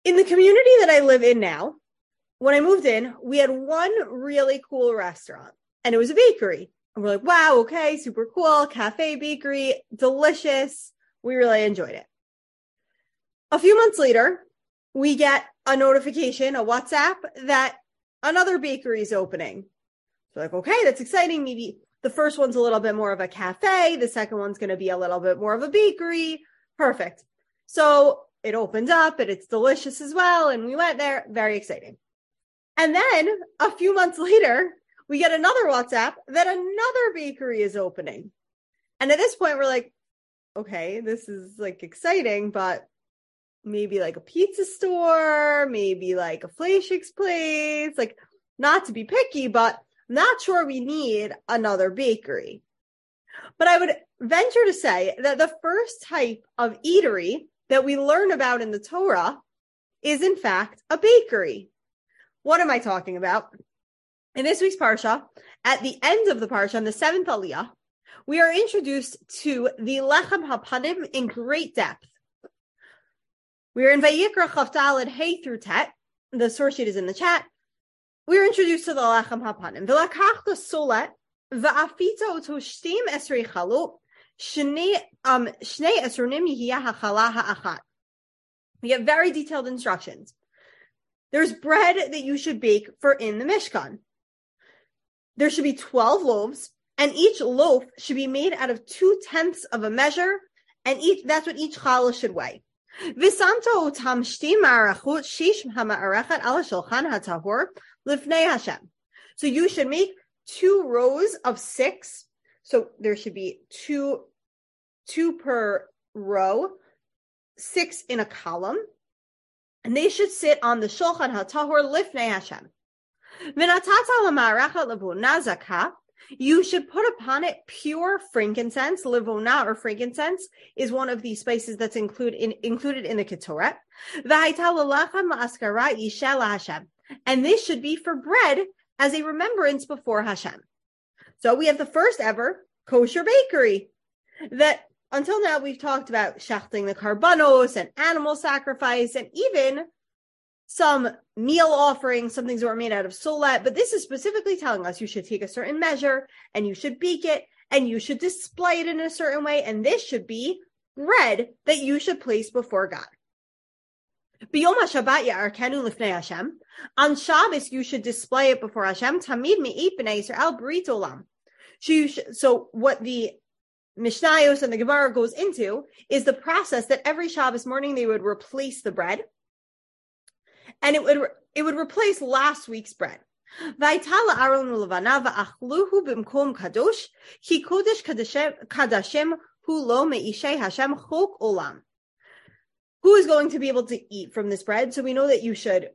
In the community that I live in now, when I moved in, we had one really cool restaurant, and it was a bakery. And we're like, wow, okay, super cool, cafe, bakery, delicious. We really enjoyed it. A few months later, we get a notification, a WhatsApp, that another bakery is opening. So like, okay, that's exciting. Maybe the first one's a little bit more of a cafe. The second one's going to be a little bit more of a bakery. Perfect. So it opened up and it's delicious as well. And we went there. Very exciting. And then a few months later, we get another WhatsApp that another bakery is opening. And at this point, we're like, okay, this is like exciting, but maybe like a pizza store, maybe like a Fleischig's place, like not to be picky, but I'm not sure we need another bakery. But I would venture to say that the first type of eatery that we learn about in the Torah is in fact a bakery. What am I talking about? In this week's Parsha, at the end of the Parsha, on the 7th Aliyah, we are introduced to the Lechem HaPanim in great depth. We are in Vayikra Chaf Daled Hey through Tet. The source sheet is in the chat. We are introduced to the Lechem HaPanim. V'lakachta solet v'afita oto shtim esrei chalu shnei esronim yihya hachala ha'achat. We get very detailed instructions. There's bread that you should bake for in the Mishkan. There should be 12 loaves, and each loaf should be made out of 2/10 of a measure, and that's what each challah should weigh. V'samto otam shtim ma'arachot shish hama'arachat ala shulchan hatahor lifnei Hashem. So you should make 2 rows of 6. So there should be two per row, 6 in a column. And they should sit on the Shulchan HaTahor Lifnei Hashem. You should put upon it pure frankincense. Livona, or frankincense, is one of the spices that's included in the Ketoret. And this should be for bread as a remembrance before Hashem. So we have the first ever kosher bakery that until now, we've talked about shachting the karbanos and animal sacrifice and even some meal offerings, some things that were made out of solet. But this is specifically telling us you should take a certain measure and you should bake it and you should display it in a certain way. And this should be bread that you should place before God. B'yom HaShabbat ya'arkenu lifnei Hashem. On Shabbos, you should display it before Hashem. Tamid me'it b'nei Yisrael brit olam. So what the Mishnayos and the Gemara goes into is the process that every Shabbos morning they would replace the bread, and it would replace last week's bread. Vaytala Aaron levana va'achluhu b'mkom kadosh ki kodesh kadashim hu lo me'ishay Hashem chok olam. Who is going to be able to eat from this bread? So we know that you should.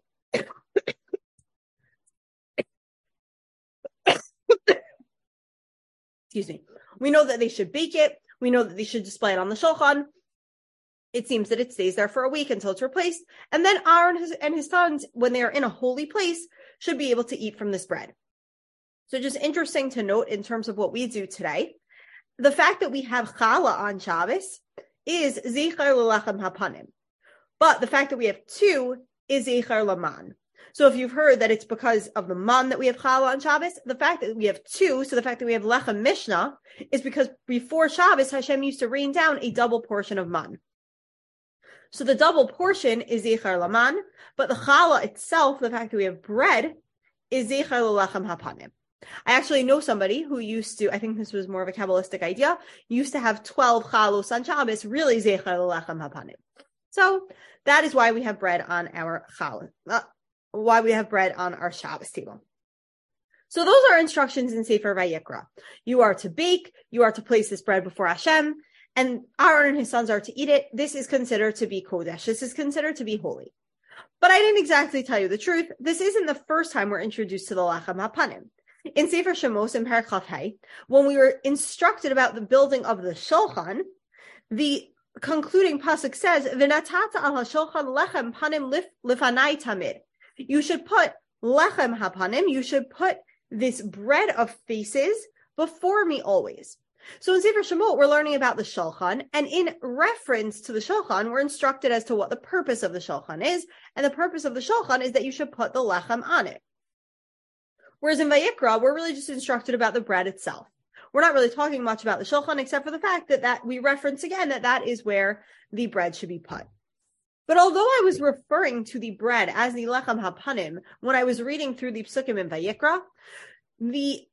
Excuse me. We know that they should bake it. We know that they should display it on the shulchan. It seems that it stays there for a week until it's replaced. And then Aaron and his sons, when they are in a holy place, should be able to eat from this bread. So just interesting to note in terms of what we do today. The fact that we have challah on Shabbos is Zichar L'Lechem HaPanim. But the fact that we have 2 is Zichar L'man. So if you've heard that it's because of the man that we have challah on Shabbos, the fact that we have 2, so the fact that we have lechem mishnah, is because before Shabbos, Hashem used to rain down a double portion of man. So the double portion is Zechar Laman, but the challah itself, the fact that we have bread, is Zechar L'Lechem HaPanim. I actually know somebody who used to, I think this was more of a Kabbalistic idea, used to have 12 chalos on Shabbos, really Zechar L'Lechem HaPanim. So that is why we have bread on our challah. Why we have bread on our Shabbos table. So those are instructions in Sefer Vayikra. You are to bake, you are to place this bread before Hashem, and Aaron and his sons are to eat it. This is considered to be Kodesh. This is considered to be holy. But I didn't exactly tell you the truth. This isn't the first time we're introduced to the Lechem HaPanim. In Sefer Shemos in Perek Chaf Hey, when we were instructed about the building of the Shulchan, the concluding pasuk says, "V'natata al hashulchan lechem panim lifanai tamid." You should put lechem hapanim. You should put this bread of faces before me always. So in Sefer Shemot, we're learning about the Shulchan, and in reference to the Shulchan, we're instructed as to what the purpose of the Shulchan is, and the purpose of the Shulchan is that you should put the lechem on it. Whereas in Vayikra, we're really just instructed about the bread itself. We're not really talking much about the Shulchan, except for the fact that we reference again that is where the bread should be put. But although I was referring to the bread as the lechem hapanim when I was reading through the psukim in Vayikra, the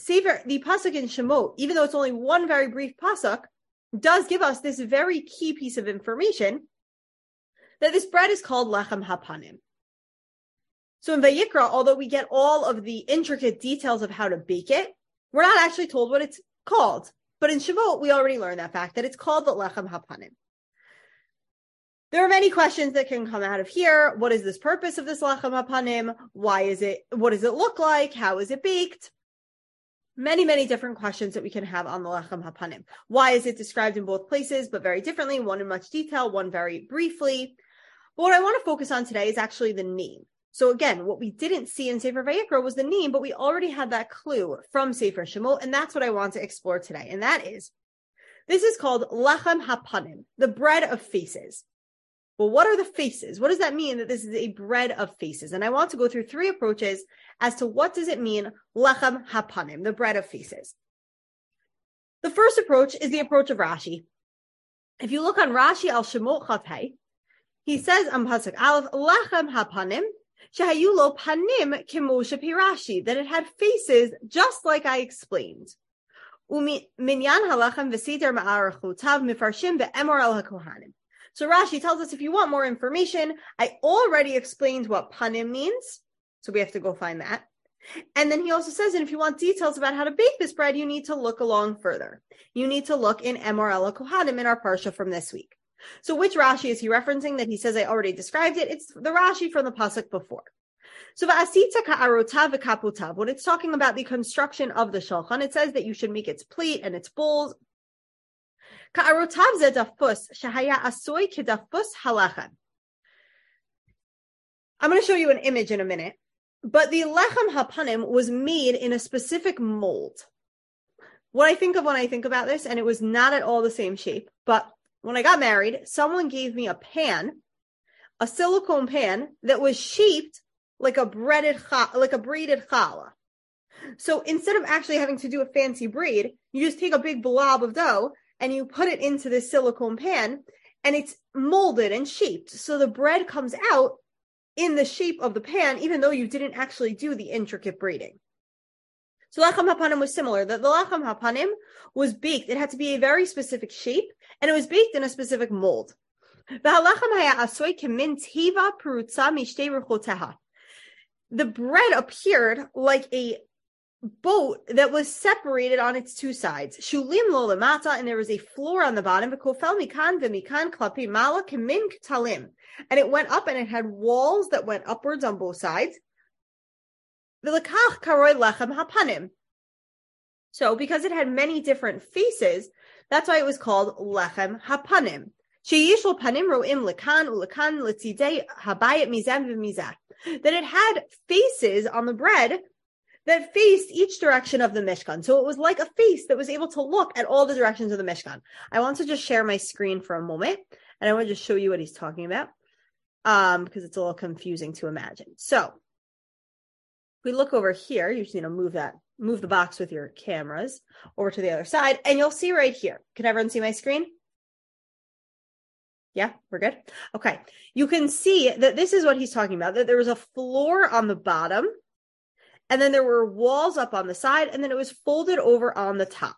pasuk in Shemot, even though it's only one very brief pasuk, does give us this very key piece of information that this bread is called lechem hapanim. So in Vayikra, although we get all of the intricate details of how to bake it, we're not actually told what it's called. But in Shavuot, we already learned that fact, that it's called the lechem hapanim. There are many questions that can come out of here. What is this purpose of this lechem hapanim? Why is it? What does it look like? How is it baked? Many, many different questions that we can have on the lechem hapanim. Why is it described in both places, but very differently? One in much detail, one very briefly. But what I want to focus on today is actually the name. So again, what we didn't see in Sefer Vayikra was the name, but we already had that clue from Sefer Shemot, and that's what I want to explore today. And that is, this is called lechem hapanim, the bread of faces. Well, what are the faces? What does that mean that this is a bread of faces? And I want to go through three approaches as to what does it mean, lechem hapanim, the bread of faces. The first approach is the approach of Rashi. If you look on Rashi al Shemot Chaf Hei, he says on pasuk Aleph, lechem hapanim, shehayu lo panim kemo shepirashi, that it had faces just like I explained. Minyan halechem v'seder ma'arachotav mifarshim ve'emor el hakohanim. So Rashi tells us if you want more information, I already explained what panim means, so we have to go find that. And then he also says, and if you want details about how to bake this bread, you need to look along further. You need to look in Emor el hakohanim in our parsha from this week. So which Rashi is he referencing that he says I already described it? It's the Rashi from the pasuk before. So va'asita ka'arotav v'kapotav, when it's talking about the construction of the shulchan, it says that you should make its plate and its bowls. Ka'arotav ze dafus shehaya asoy kedafus halachem. I'm going to show you an image in a minute, but the lechem hapanim was made in a specific mold. What I think of when I think about this, and it was not at all the same shape, but when I got married, someone gave me a pan, a silicone pan that was shaped like a braided challah. So instead of actually having to do a fancy braid, you just take a big blob of dough and you put it into this silicone pan, and it's molded and shaped. So the bread comes out in the shape of the pan, even though you didn't actually do the intricate braiding. So lechem hapanim was similar. The lechem hapanim was baked. It had to be a very specific shape, and it was baked in a specific mold. The bread appeared like a boat that was separated on its two sides. Shulim lo lemata, and there was a floor on the bottom. V'kofel mikan v'mikan klapi mala kemin ktalim, and it went up and it had walls that went upwards on both sides. V'lekach karoi lechem hapanim. So because it had many different faces, that's why it was called lechem hapanim. Sheyishol panim roim lekan ulekan letzidei habayit mizan v'mizah. That it had faces on the bread that faced each direction of the Mishkan. So it was like a face that was able to look at all the directions of the Mishkan. I want to just share my screen for a moment, and I want to just show you what he's talking about, because it's a little confusing to imagine. So if we look over here, you just need to move the box with your cameras over to the other side, and you'll see right here. Can everyone see my screen? Yeah, we're good? Okay. You can see that this is what he's talking about, that there was a floor on the bottom, and then there were walls up on the side, and then it was folded over on the top.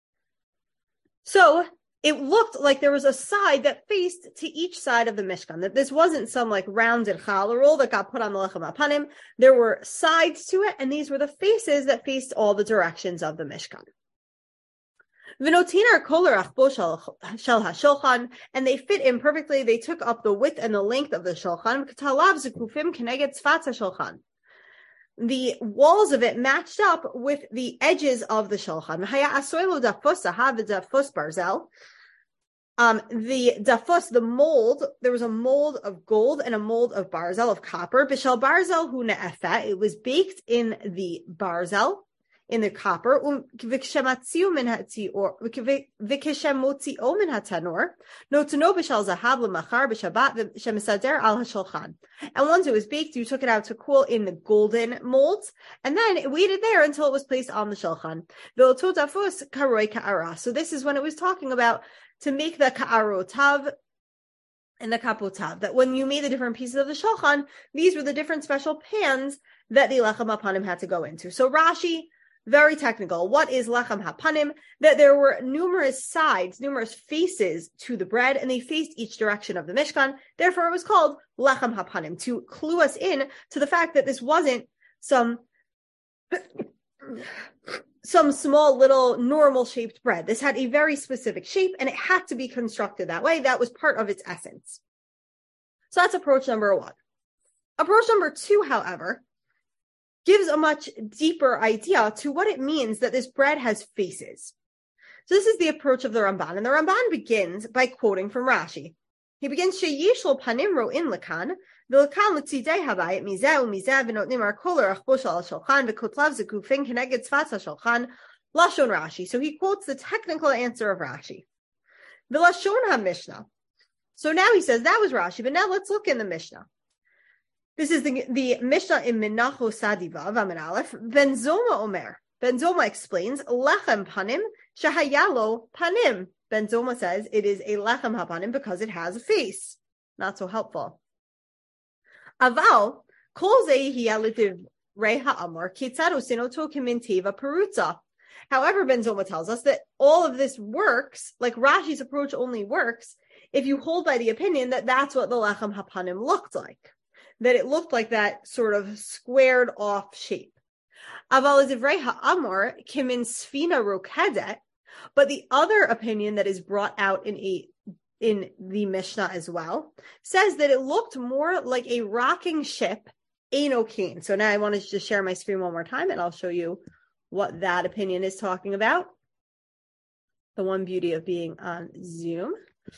So it looked like there was a side that faced to each side of the Mishkan, that this wasn't some like rounded challah roll that got put on the lechem hapanim. There were sides to it, and these were the faces that faced all the directions of the Mishkan. V'notinar kol rachbo shel hashulchan, and they fit in perfectly. They took up the width and the length of the shulchan. K'talav zekufim keneged tzfat hashulchan. The walls of it matched up with the edges of the shulchan. Haya asoylo dafus sahav dafus barzel. The dafus, the mold, there was a mold of gold and a mold of barzel, of copper. Bishal barzel hu ne'efet. It was baked in the barzel, in the copper. And once it was baked, you took it out to cool in the golden molds, and then it waited there until it was placed on the shulchan. So this is when it was talking about to make the ka'arotav and the kapotav, that when you made the different pieces of the shulchan, these were the different special pans that the lechem hapanim had to go into. So Rashi, very technical. What is lechem hapanim? That there were numerous sides, numerous faces to the bread, and they faced each direction of the Mishkan. Therefore, it was called lechem hapanim, to clue us in to the fact that this wasn't some small little normal shaped bread. This had a very specific shape, and it had to be constructed that way. That was part of its essence. So that's approach number one. Approach number two, however, gives a much deeper idea to what it means that this bread has faces. So this is the approach of the Ramban, and the Ramban begins by quoting from Rashi. He begins, Sheyesh lo panim ro'in lekan, v'lekan l'tzidei habayit mizeh u'mizeh v'notnim ar kol arachbo shel shulchan v'kotlav zekufin keneged tzfat shulchan lashon Rashi. So he quotes the technical answer of Rashi. V'lashon ha-Mishnah. So now he says that was Rashi, but now let's look in the Mishnah. This is the Mishnah in Menacho Sadiva, Vamin Aleph. Ben Zoma Omer. Ben Zoma explains, Lechem Panim, Shahayalo Panim. Ben Zoma says it is a Lechem HaPanim because it has a face. Not so helpful. Aval, Kol Zehi Alitiv Reha Amor, Kitzado Sinoto Kiminteva Perutza. However, Ben Zoma tells us that all of this works, like Rashi's approach only works, if you hold by the opinion that that's what the Lechem HaPanim looked like. That it looked like that sort of squared off shape. Aval Divrei Ha'amor kimin sfina rokedet, but the other opinion that is brought out in the Mishnah as well says that it looked more like a rocking ship, Einokain. So now I want to just share my screen one more time, and I'll show you what that opinion is talking about. The one beauty of being on Zoom.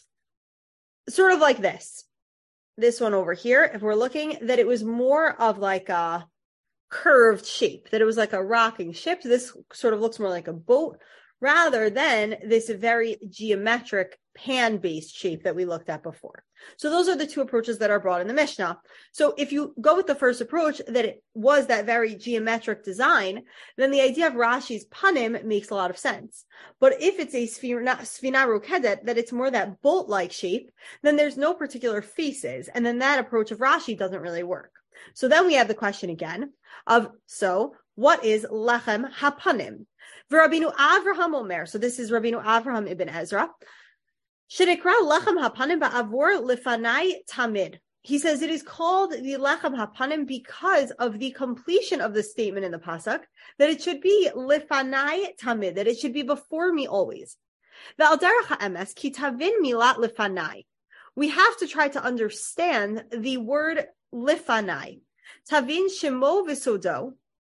Sort of like this. This one over here, if we're looking, that it was more of like a curved shape, that it was like a rocking ship. This sort of looks more like a boat rather than this very geometric pan-based shape that we looked at before. So those are the two approaches that are brought in the Mishnah. So if you go with the first approach, that it was that very geometric design, then the idea of Rashi's panim makes a lot of sense. But if it's a sfina rokedet, that it's more that boat-like shape, then there's no particular faces, and then that approach of Rashi doesn't really work. So then we have the question again of, so what is lechem hapanim? V'Rabinu Avraham Omer, so this is Rabbeinu Avraham ibn Ezra. Shedikra lechem hapanim ba'avur lifanai tamid. He says it is called the lechem hapanim because of the completion of the statement in the pasuk that it should be lifanai tamid, that it should be before me always. Ve'al derech ha'emes ki tavin milat lifanai. We have to try to understand the word lifanai. Tavin shemo v'sodo.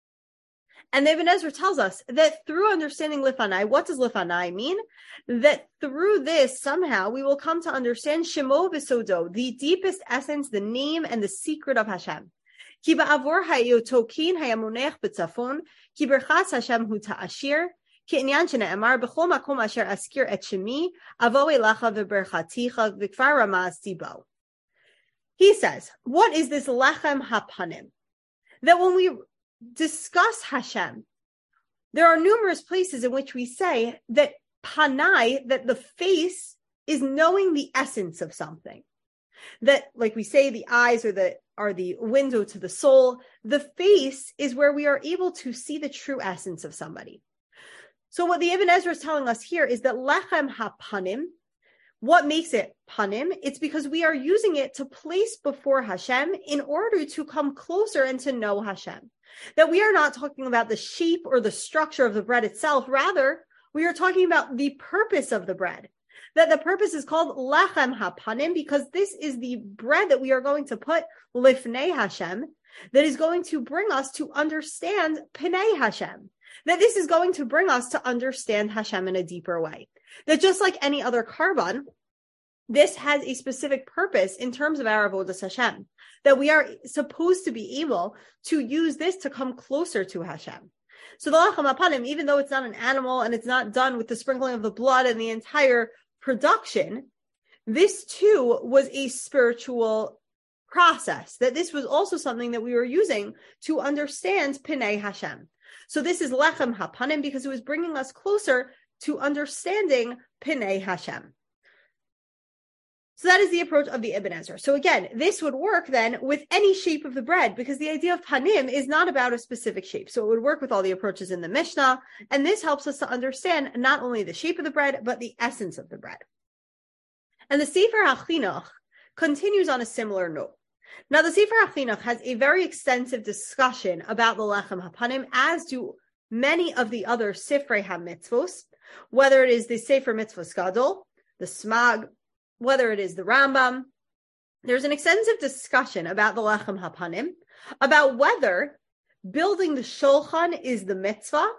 And the Ibn Ezra tells us that through understanding lifanai, what does lifanai mean? That through this, somehow, we will come to understand Shemo v'Sodo, the deepest essence, the name, and the secret of Hashem. Ki ba'avor ha'yotokin hayamonech b'tzafon, ki berchas Hashem hu ta'ashir, ki inyan shene'emar b'chol makom asher askir et shemi, avo elacha v'berchaticha v'kvar ramaz tibo. He says, what is this lechem hapanim? That when we discuss Hashem, there are numerous places in which we say that panai, that the face is knowing the essence of something. That, like we say, the eyes are the window to the soul. The face is where we are able to see the true essence of somebody. So what the Ibn Ezra is telling us here is that lechem hapanim, what makes it panim? It's because we are using it to place before Hashem in order to come closer and to know Hashem. That we are not talking about the shape or the structure of the bread itself. Rather, we are talking about the purpose of the bread. That the purpose is called lechem hapanim because this is the bread that we are going to put lifnei Hashem, that is going to bring us to understand Pnei Hashem. That this is going to bring us to understand Hashem in a deeper way. That just like any other karban, this has a specific purpose in terms of our avodas Hashem. That we are supposed to be able to use this to come closer to Hashem. So the lechem hapanim, even though it's not an animal and it's not done with the sprinkling of the blood and the entire production, this too was a spiritual process, that this was also something that we were using to understand Pnei Hashem. So this is lechem hapanim because it was bringing us closer to understanding Pnei Hashem. So that is the approach of the Ibn Ezra. So again, this would work then with any shape of the bread, because the idea of panim is not about a specific shape. So it would work with all the approaches in the Mishnah. And this helps us to understand not only the shape of the bread, but the essence of the bread. And the Sefer HaChinuch continues on a similar note. Now, the Sefer HaChinuch has a very extensive discussion about the lechem hapanim, as do many of the other Sifrei HaMitzvos, whether it is the Sefer Mitzvos Gadol, the Smag, whether it is the Rambam. There's an extensive discussion about the lechem hapanim, about whether building the shulchan is the mitzvah,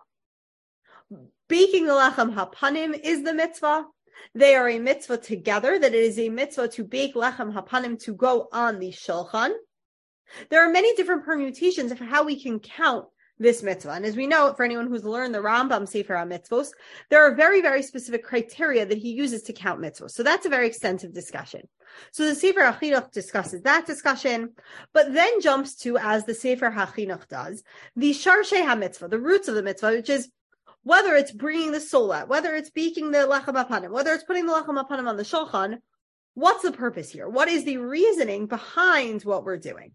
baking the lechem hapanim is the mitzvah. They are a mitzvah together, that it is a mitzvah to bake lechem hapanim to go on the shulchan. There are many different permutations of how we can count this mitzvah. And as we know, for anyone who's learned the Rambam Sefer HaMitzvos, there are very, very specific criteria that he uses to count mitzvahs. So that's a very extensive discussion. So the Sefer HaChinuch discusses that discussion, but then jumps to, as the Sefer HaChinuch does, the Sharshei HaMitzvah, the roots of the mitzvah, which is whether it's bringing the sola, whether it's baking the lechem hapanim, whether it's putting the lechem hapanim on the shulchan. What's the purpose here? What is the reasoning behind what we're doing?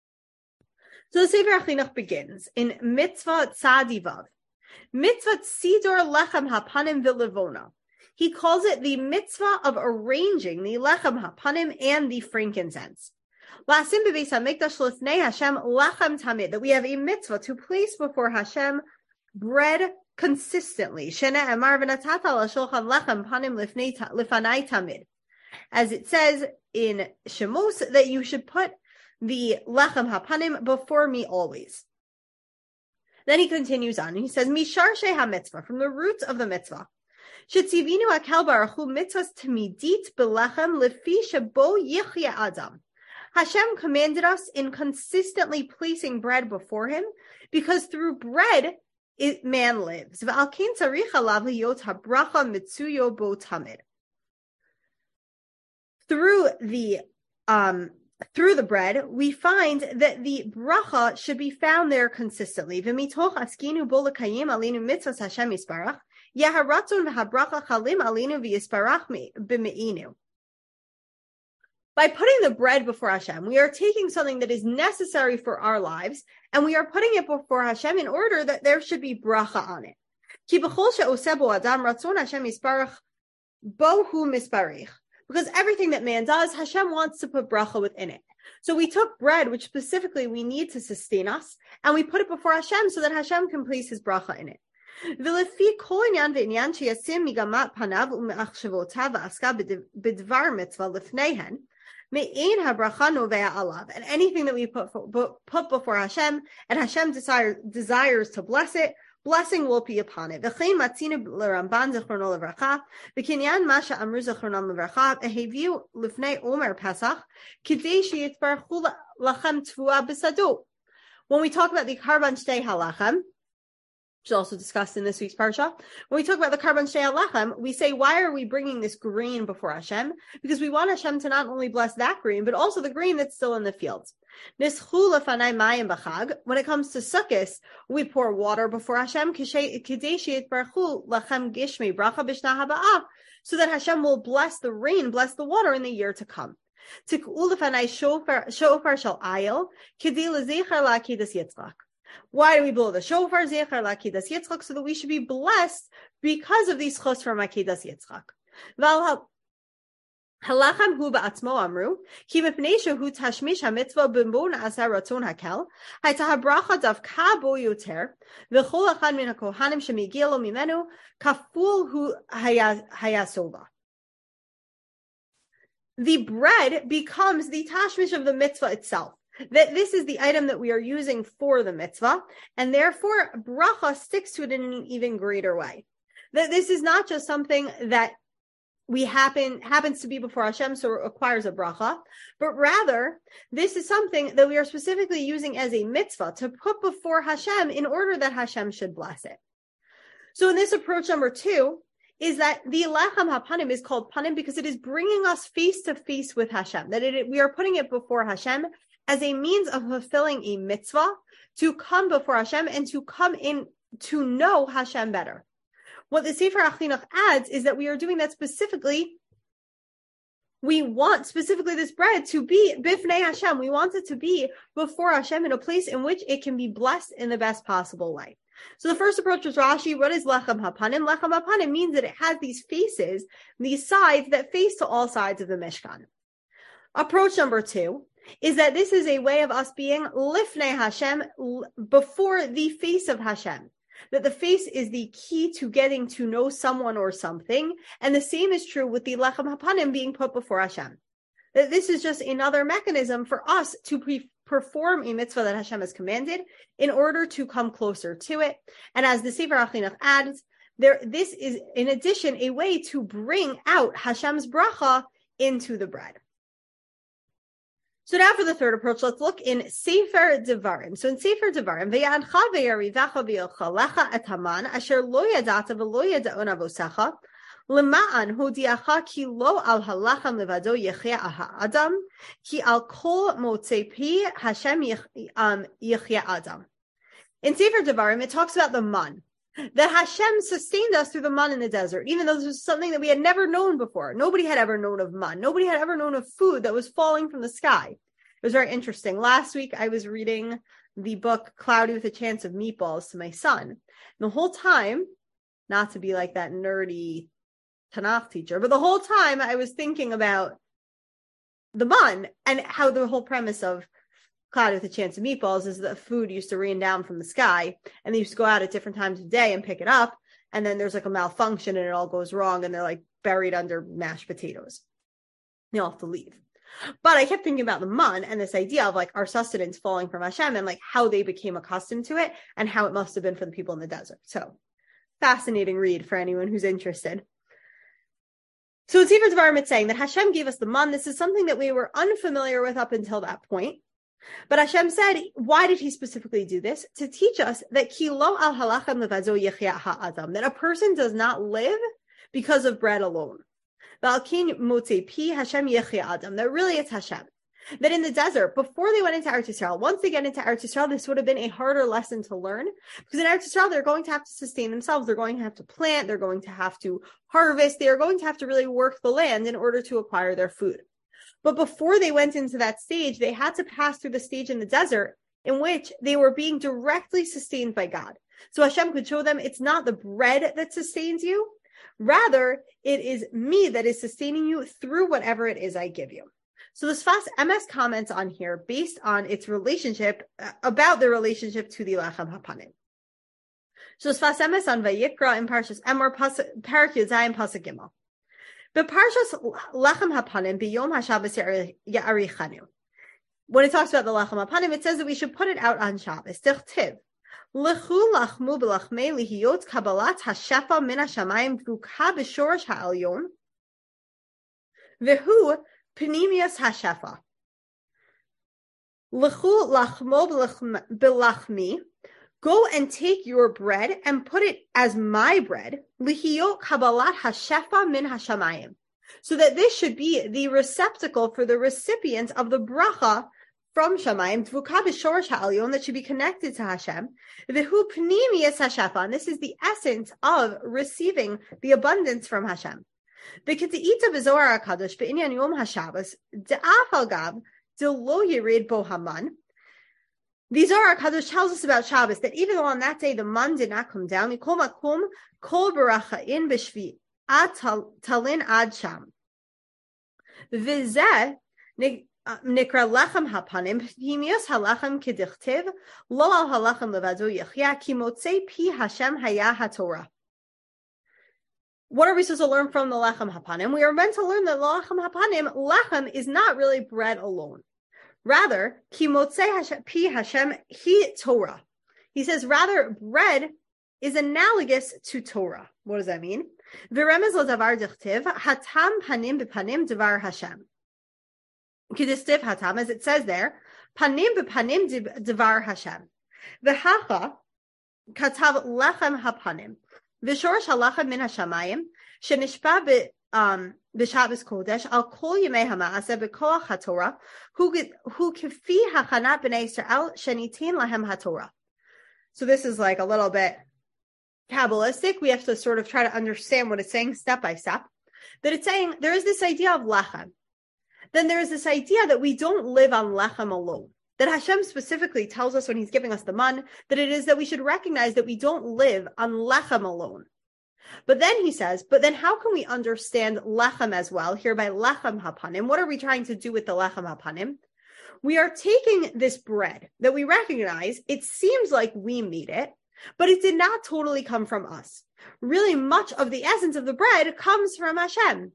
So the Sefer HaChinuch begins in Mitzvah Tzadivav, Mitzvah Tzidor Lechem Hapanim V'Levona. He calls it the mitzvah of arranging the Lechem Hapanim and the frankincense. La'asim b'beis hamikdash l'fnei Hashem lechem tamid, that we have a mitzvah to place before Hashem bread consistently. Shene'emar v'natata l'shulchan lechem panim lifanai tamid. As it says in Shemos, that you should put the lechem hapanim before me always. Then he continues on and he says, Misharshei ha-mitzvah, from the roots of the mitzvah. Shetzivinu hakel baruch hu mitzvahs temidit belechem lefi shebo yichya adam. Hashem commanded us in consistently placing bread before him, because through bread man lives. V'al kein tzarich alav liyot habracha mitzuyo bo tamid. Through the bread, we find that the bracha should be found there consistently. V'mitoch askinu bo lekayim alinu mitzvahs Hashem yisparach, yeharatzon v'habracha chalim alinu v'yisparach b'me'inu. By putting the bread before Hashem, we are taking something that is necessary for our lives, and we are putting it before Hashem in order that there should be bracha on it. Ki b'chol she'oseh bo adam ratzon Hashem yisparach bo hu misparich. Because everything that man does, Hashem wants to put bracha within it. So we took bread, which specifically we need to sustain us, and we put it before Hashem so that Hashem can place his bracha in it. And anything that we put before Hashem, and Hashem desires to bless it, blessing will be upon it. V'chein matzina l'Ramban zichrono levracha, v'kinyan masha amru zichrono levracha, v'heviu lifnei Omer Pesach, kidei sheyitbarchu lachem tvua b'sado. When we talk about the karban shtei halachem, which is also discussed in this week's parsha, when we talk about the karban shtei halachem, we say, why are we bringing this grain before Hashem? Because we want Hashem to not only bless that grain, but also the grain that's still in the fields. When it comes to Sukkot, we pour water before Hashem, so that Hashem will bless the rain, bless the water in the year to come. Why do we blow the shofar? Zecher la'akedas Yitzchak, so that we should be blessed because of these chos from Akedas Yitzchak. Halacham hu ba'atzmo amru, ki mepnei shehu tashmish hamitzvah b'mbo na'asa ratzon hakel, hayta habracha davka bo yoter, v'chol echad min hakohanim shemigia lo mimenu, kaful hu hayasova. The bread becomes the tashmish of the mitzvah itself. That this is the item that we are using for the mitzvah, and therefore bracha sticks to it in an even greater way. That this is not just something that happens to be before Hashem, so it requires a bracha, but rather this is something that we are specifically using as a mitzvah to put before Hashem in order that Hashem should bless it. So in this approach number 2 is that the lechem hapanim is called panim because it is bringing us face to face with Hashem, that we are putting it before Hashem as a means of fulfilling a mitzvah to come before Hashem and to come in to know Hashem better. What the Sefer HaChinuch adds is that we are doing that specifically. We want specifically this bread to be bifnei Hashem. We want it to be before Hashem in a place in which it can be blessed in the best possible way. So the first approach was Rashi. What is lechem hapanim? Lechem hapanim means that it has these faces, these sides that face to all sides of the Mishkan. Approach number 2 is that this is a way of us being lifnei Hashem, before the face of Hashem. That the face is the key to getting to know someone or something, and the same is true with the lechem hapanim being put before Hashem. That this is just another mechanism for us to perform a mitzvah that Hashem has commanded in order to come closer to it. And as the Sefer HaChinuch adds, this is in addition a way to bring out Hashem's bracha into the bread. So now for the third approach, let's look in Sefer Devarim. So in Sefer Devarim, V'yancha v'yarivacha v'yilcha lecha et haman asher lo yadata v'lo yada'on avosecha lema'an hodiacha ki lo al halacham levado yechya ha'adam ki al kol motzei pi Hashem yechya adam. In Sefer Devarim, it talks about the man. That Hashem sustained us through the man in the desert, even though this was something that we had never known before. Nobody had ever known of man. Nobody had ever known of food that was falling from the sky. It was very interesting. Last week, I was reading the book Cloudy with a Chance of Meatballs to my son. And the whole time, not to be like that nerdy Tanakh teacher, but the whole time I was thinking about the man and how the whole premise of Cloudy with a Chance of Meatballs is that food used to rain down from the sky, and they used to go out at different times of day and pick it up, and then there's like a malfunction and it all goes wrong and they're like buried under mashed potatoes. They all have to leave. But I kept thinking about the man and this idea of like our sustenance falling from Hashem and like how they became accustomed to it and how it must have been for the people in the desert. So fascinating read for anyone who's interested. So in Sefer Devarim, it's saying that Hashem gave us the man. This is something that we were unfamiliar with up until that point. But Hashem said, why did he specifically do this? To teach us that ki lo al halacham levado yechya ha'adam, that a person does not live because of bread alone. V'alkin motzei pi Hashem yechya adam, that really it's Hashem. That in the desert, before they went into Eretz Yisrael, once they get into Eretz Yisrael, this would have been a harder lesson to learn. Because in Eretz Yisrael, they're going to have to sustain themselves. They're going to have to plant. They're going to have to harvest. They are going to have to really work the land in order to acquire their food. But before they went into that stage, they had to pass through the stage in the desert in which they were being directly sustained by God. So Hashem could show them it's not the bread that sustains you. Rather, it is me that is sustaining you through whatever it is I give you. So the Sfas Emes comments on here based on its relationship, about the relationship to the Lechem Hapanim. So Sfas Emes on Vayikra in Parshas Emor, Parak Yudzayin Pasuk Gimel. But Parshas Lechem Hapanim b'Yom HaShabbos Ya'arichanu. When it talks about the Lechem Hapanim, it says that we should put it out on Shabbos. Dichtiv. Lechu lachmu b'lachmei lihiyot kabalat hashefa min hashamayim v'uka b'shorosh ha'elyon v'hu pnimius hashefa. Lechu lachmo b'lachmi. Go and take your bread and put it as my bread, lihiyot kabalat hashefa min hashamayim, so that this should be the receptacle for the recipient of the bracha from Shamayim, dvuka b'shorosh ha'elyon, that should be connected to Hashem, v'hu pnimius hashefa, and this is the essence of receiving the abundance from Hashem. V'keta'ita b'zohar hakadosh b'inyan yom hashabbos de'af al gav de'lo yirid bo haman. The Zohar HaKadosh tells us about Shabbos that even though on that day the man did not come down, mikol makom kol barachain b'shvi ad talin ad sham. V'zeh nikra lechem hapanim pnimius halachem kedichtiv lo al halachem levado yechya ki motzei pi Hashem haya haTorah. What are we supposed to learn from the lechem hapanim? We are meant to learn that lechem hapanim, lechem is not really bread alone. Rather, ki motzei pi Hashem hi Torah. He says, rather, bread is analogous to Torah. What does that mean? V'remez l'davar dichtiv, hatam panim b'panim davar Hashem. K'distiv hatam, as it says there, panim b'panim davar Hashem. V'hacha katav lechem hapanim. V'shorosh halachem min hashamayim, shenishpa b'Shabbos Kodesh, al kol yemei ha'ma'aseh b'koach haTorah, hu kefi hachanat b'nei Yisrael shenitin lahem haTorah. So this is like a little bit Kabbalistic. We have to sort of try to understand what it's saying step by step. That it's saying there is this idea of lechem. Then there is this idea that we don't live on lechem alone. That Hashem specifically tells us when he's giving us the man, that it is that we should recognize that we don't live on lechem alone. But then he says, but then how can we understand lechem as well? Here by lechem hapanim, what are we trying to do with the lechem hapanim? We are taking this bread that we recognize, it seems like we made it, but it did not totally come from us. Really, much of the essence of the bread comes from Hashem.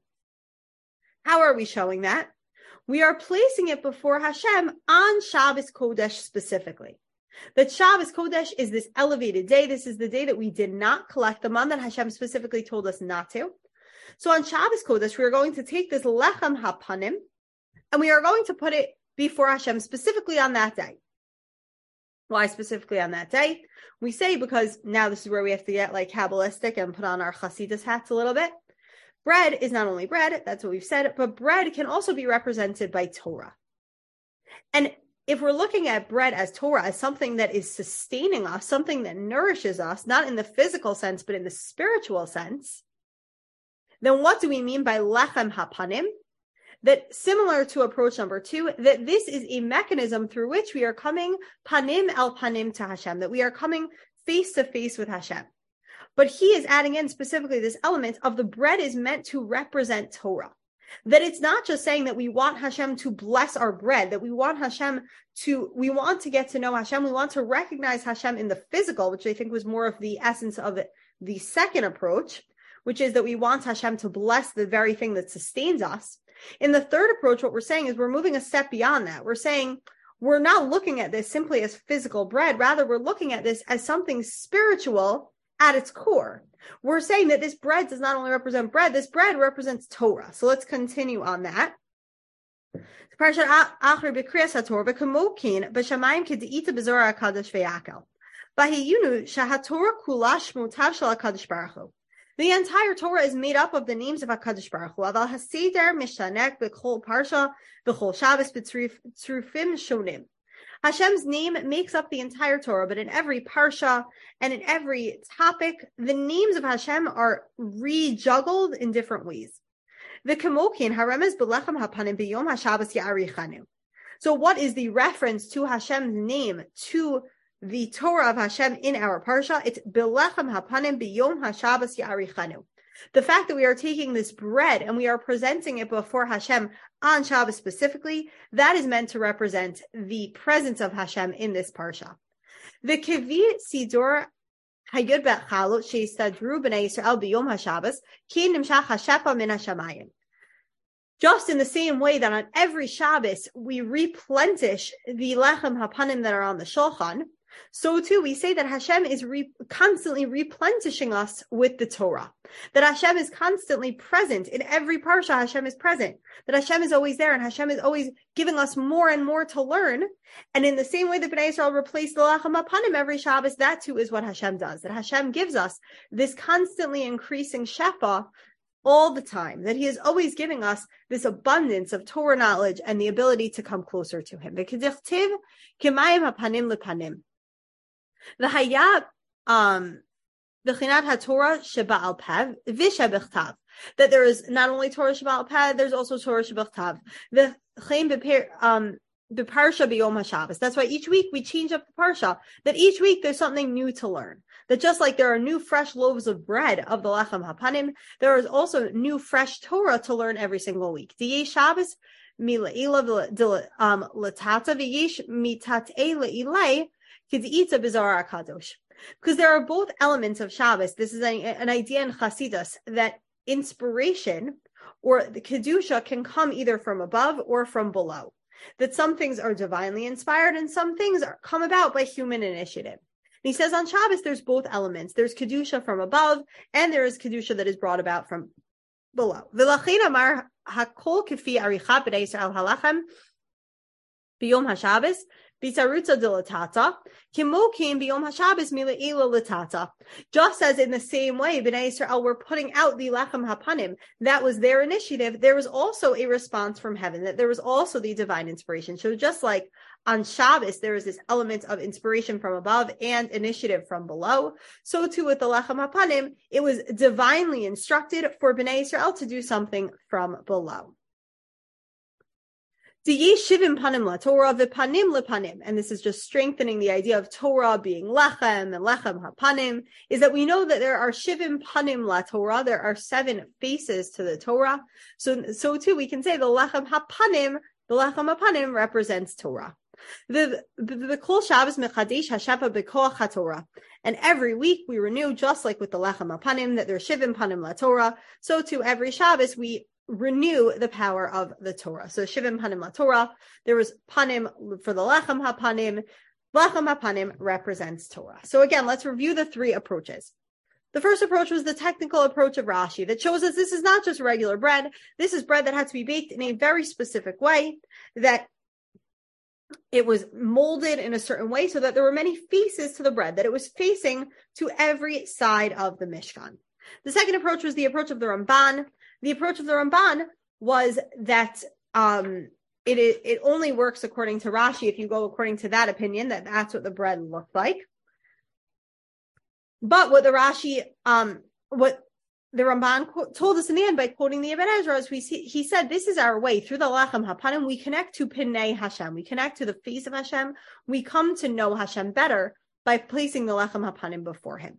How are we showing that? We are placing it before Hashem on Shabbos Kodesh specifically. That Shabbos Kodesh is this elevated day. This is the day that we did not collect the man that Hashem specifically told us not to. So on Shabbos Kodesh, we are going to take this lechem hapanim, and we are going to put it before Hashem specifically on that day. Why specifically on that day? We say because now this is where we have to get like Kabbalistic and put on our Chasidus hats a little bit. Bread is not only bread, that's what we've said, but bread can also be represented by Torah. And if we're looking at bread as Torah, as something that is sustaining us, something that nourishes us, not in the physical sense, but in the spiritual sense, then what do we mean by lechem hapanim? That similar to approach number 2, that this is a mechanism through which we are coming panim el panim to Hashem, that we are coming face to face with Hashem. But he is adding in specifically this element of the bread is meant to represent Torah. That it's not just saying that we want Hashem to bless our bread, that we want to get to know Hashem, we want to recognize Hashem in the physical, which I think was more of the essence of the second approach, which is that we want Hashem to bless the very thing that sustains us. In the third approach, what we're saying is we're moving a step beyond that. We're saying we're not looking at this simply as physical bread, rather we're looking at this as something spiritual at its core. We're saying that this bread does not only represent bread, this bread represents Torah. So let's continue on that. The entire Torah is made up of the names of HaKadosh Baruch Hu. Aval haseder mishtanek b'chol parsha b'chol Shabbos b'tzrufim shonim. Hashem's name makes up the entire Torah, but in every parsha and in every topic, the names of Hashem are rejuggled in different ways. V'kamokin haremez b'lechem hapanim b'yom haShabbos ya'arichanu. So what is the reference to Hashem's name, to the Torah of Hashem in our parsha? It's b'lechem hapanim b'yom haShabbos ya'arichanu. The fact that we are taking this bread and we are presenting it before Hashem on Shabbos specifically, that is meant to represent the presence of Hashem in this parsha. The kivi sidur hayud be'chalot sheistadru b'nei Yisrael b'yom haShabbos ki nimshach hashepa min hashamayim. Just in the same way that on every Shabbos we replenish the lechem hapanim that are on the shulchan, so too we say that Hashem is constantly replenishing us with the Torah. That Hashem is constantly present in every parsha. Hashem is present. That Hashem is always there, and Hashem is always giving us more and more to learn. And in the same way that Bnei Yisrael replaced the lechem hapanim every Shabbos, that too is what Hashem does. That Hashem gives us this constantly increasing shefa all the time. That He is always giving us this abundance of Torah knowledge and the ability to come closer to Him. V'kedichtiv k'mayim hapanim lepanim. The hayat, the chinat haTorah sheba'al peh v'shebechtav. That there is not only Torah sheba'al peh, there's also Torah shebechtav. The chaim beparsha b'yom haShabbos. That's why each week we change up the parsha. That each week there's something new to learn. That just like there are new fresh loaves of bread of the lechem hapanim, there is also new fresh Torah to learn every single week. Diyesh Shabbos mila'ila l'tata v'yesh mitat'e le'ilay. Because there are both elements of Shabbos. This is an idea in Chasidus that inspiration or the Kedusha can come either from above or from below. That some things are divinely inspired and some things come about by human initiative. he says on Shabbos, there's both elements. There's Kedusha from above, and there is Kedusha that is brought about from below. V'lachin amar hakol kefi aricha b'nei Yisrael halachem b'yom haShabbos b'tarutza dilatata kimokim b'yom haShabbos mile'ila latata. Just as in the same way, Bnei Yisrael were putting out the lechem hapanim, that was their initiative. There was also a response from heaven. That there was also the divine inspiration. So just like on Shabbos, there is this element of inspiration from above and initiative from below. So too with the lechem hapanim, it was divinely instructed for Bnei Yisrael to do something from below. Shivim panim la Torah v'panim lepanim, and this is just strengthening the idea of Torah being lechem and lechem hapanim, is that we know that there are shivim panim la Torah, there are 7 faces to the Torah. So too we can say the lechem hapanim represents Torah. The Kol Shabbos mechadesh hashafa b'koach haTorah, and every week we renew, just like with the lechem hapanim, that there's shivim panim la Torah. So too every Shabbos we renew the power of the Torah. So shivim panim la Torah, there was panim for the lechem hapanim. Lechem hapanim represents Torah. So again, let's review the 3 approaches. The first approach was the technical approach of Rashi that shows us this is not just regular bread. This is bread that had to be baked in a very specific way, that it was molded in a certain way so that there were many faces to the bread, that it was facing to every side of the Mishkan. The second approach was the approach of the Ramban. The approach of the Ramban was that it only works according to Rashi if you go according to that opinion, that that's what the bread looked like. But what the Ramban told us in the end by quoting the Ibn Ezra is he said, this is our way. Through the lechem hapanim, we connect to Pnei Hashem. We connect to the face of Hashem. We come to know Hashem better by placing the lechem hapanim before him.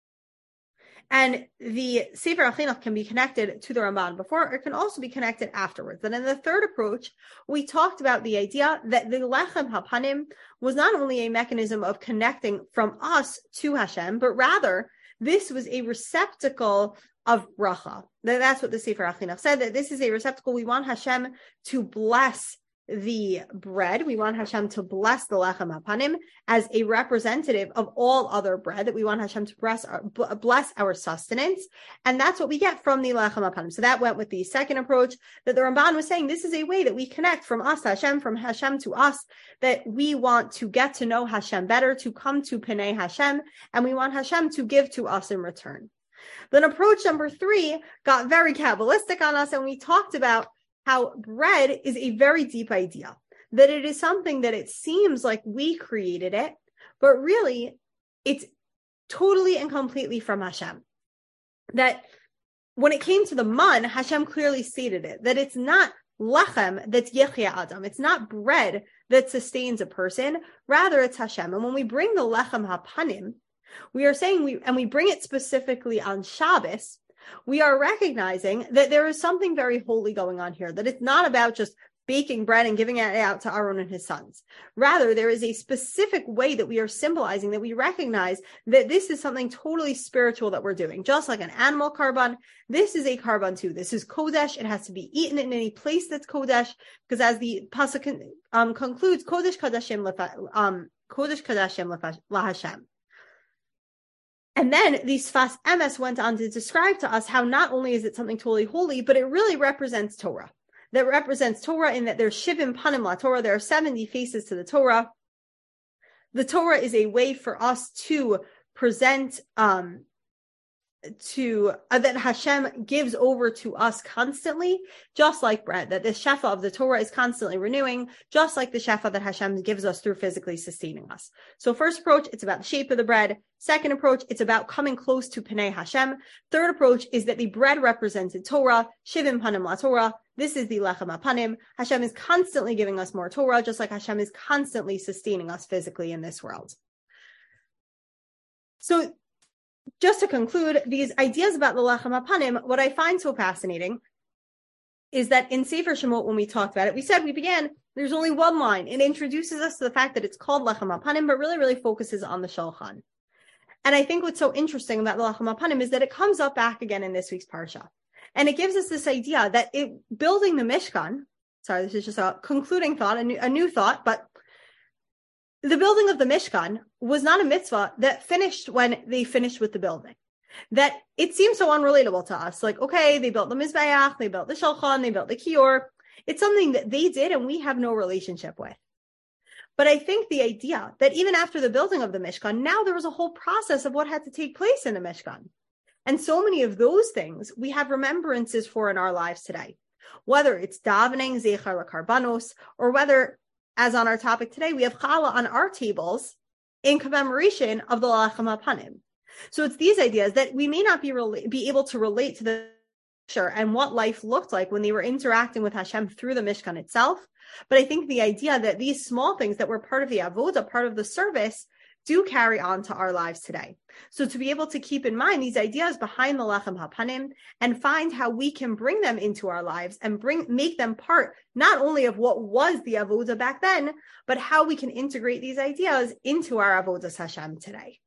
And the Sefer HaChinuch can be connected to the Ramban before, or it can also be connected afterwards. And in the third approach, we talked about the idea that the Lechem HaPanim was not only a mechanism of connecting from us to Hashem, but rather this was a receptacle of bracha. That's what the Sefer HaChinuch said, that this is a receptacle. We want Hashem to bless the bread. We want Hashem to bless the lechem hapanim as a representative of all other bread, that we want Hashem to bless our sustenance. And that's what we get from the lechem hapanim. So that went with the second approach, that the Ramban was saying this is a way that we connect from us to Hashem, from Hashem to us, that we want to get to know Hashem better, to come to Pnei Hashem, and we want Hashem to give to us in return. Then approach number 3 got very Kabbalistic on us, and we talked about how bread is a very deep idea, that it is something that it seems like we created it, but really it's totally and completely from Hashem. That when it came to the man, Hashem clearly stated it, that it's not lechem that's yechia adam, it's not bread that sustains a person, rather it's Hashem. And when we bring the lechem hapanim, we are saying we bring it specifically on Shabbos, we are recognizing that there is something very holy going on here, that it's not about just baking bread and giving it out to Aaron and his sons. Rather, there is a specific way that we are symbolizing, that we recognize that this is something totally spiritual that we're doing. Just like an animal karban, this is a karban too. This is kodesh. It has to be eaten in any place that's kodesh, because as the pasuk concludes, kodesh kadashim lahashem. And then the Sfas Emes went on to describe to us how not only is it something totally holy, but it really represents Torah. That represents Torah in that there's Shivim Panim La Torah. There are 70 faces to the Torah. The Torah is a way for us to present that Hashem gives over to us constantly, just like bread, that the shefa of the Torah is constantly renewing, just like the shefa that Hashem gives us through physically sustaining us. So first approach, it's about the shape of the bread. Second approach, it's about coming close to Pnei Hashem. Third approach is that the bread represented Torah, Shivim Panim La Torah. This is the Lechem HaPanim. Hashem is constantly giving us more Torah, just like Hashem is constantly sustaining us physically in this world. So just to conclude, these ideas about the Lechem HaPanim, what I find so fascinating is that in Sefer Shemot, when we talked about it, we said there's only one line. It introduces us to the fact that it's called Lechem HaPanim, but really focuses on the Shulchan. And I think what's so interesting about the Lechem HaPanim is that it comes up back again in this week's Parsha. And it gives us this idea that building the Mishkan, sorry, this is just a concluding thought, a new thought, but The building of the Mishkan was not a mitzvah that finished when they finished with the building. That it seems so unrelatable to us. Like, okay, they built the Mizbeach, they built the Shulchan, they built the Kior. It's something that they did and we have no relationship with. But I think the idea that even after the building of the Mishkan, now there was a whole process of what had to take place in the Mishkan. And so many of those things we have remembrances for in our lives today. Whether it's davening, Zecher LaKarbanos, or whether, as on our topic today, we have challah on our tables in commemoration of the Lechem HaPanim. So it's these ideas that we may not be able to relate to the picture and what life looked like when they were interacting with Hashem through the Mishkan itself. But I think the idea that these small things that were part of the avoda, part of the service, do carry on to our lives today. So to be able to keep in mind these ideas behind the Lechem HaPanim and find how we can bring them into our lives and make them part not only of what was the avoda back then, but how we can integrate these ideas into our avodas Hashem today.